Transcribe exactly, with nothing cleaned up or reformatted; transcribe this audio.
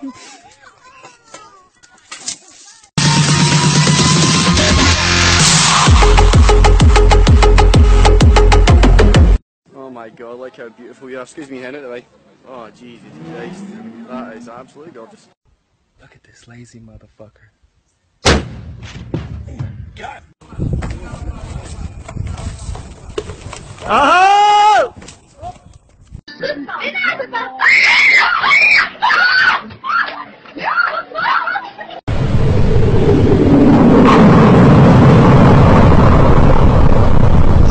Oh my god, look how beautiful you are. Excuse me, hen out the way. Oh Jesus Christ. That is absolutely gorgeous. Look at this lazy motherfucker. God. Uh-huh!